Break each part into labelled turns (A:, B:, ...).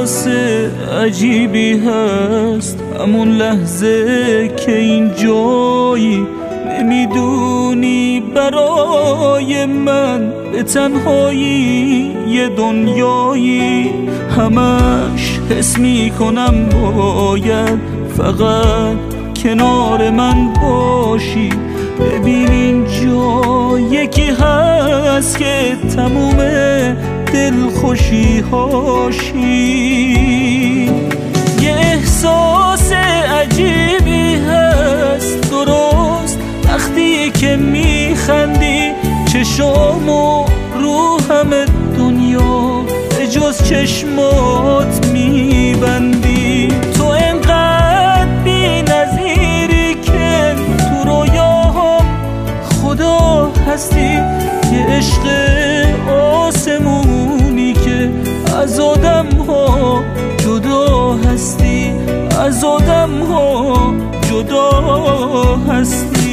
A: احساس عجیبی هست، همون لحظه که این جایی نمیدونی برای من به تنهایی یه دنیایی. همش حس میکنم باید فقط کنار من باشی. ببین اینجا یکی هست که تموم دلخوشی هاشی. یه احساس عجیبی هست درست وقتی که میخندی، چشامو رو همه دنیا به جز چشمات میبندی. تو انقدر بی نظیری که تو رویاهم خدا هستی. یه عشق آسمونی که از آدم ها جدا هستی، از آدم ها جدا هستی.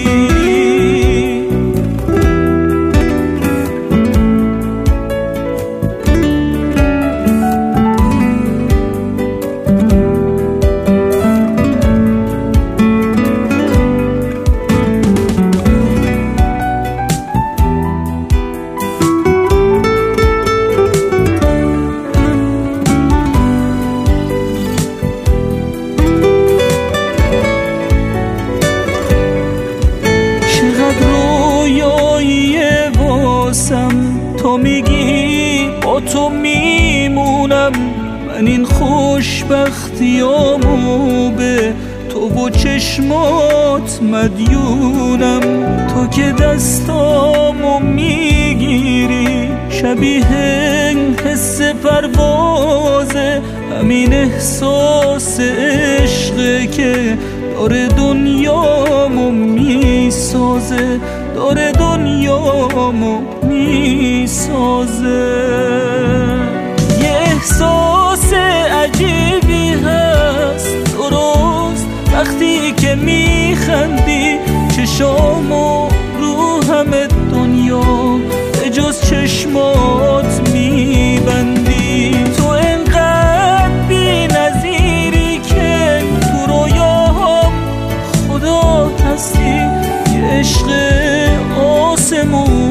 A: تو میگی با تو میمونم، من این خوشبختیامو به تو و چشمات مدیونم. تو که دستامو میگیری شبیه حس پروازه، همین احساس عشقه که داره دنیامو میسازه، داره دنیامو میسازه. یه احساس عجیبی هست درست وقتی که میخندی، چشامو رو همه دنیا به جز چشمات میبندی. تو انقدر بی نظیری که تو رویاهم خدا هستی. یه عشق آسمون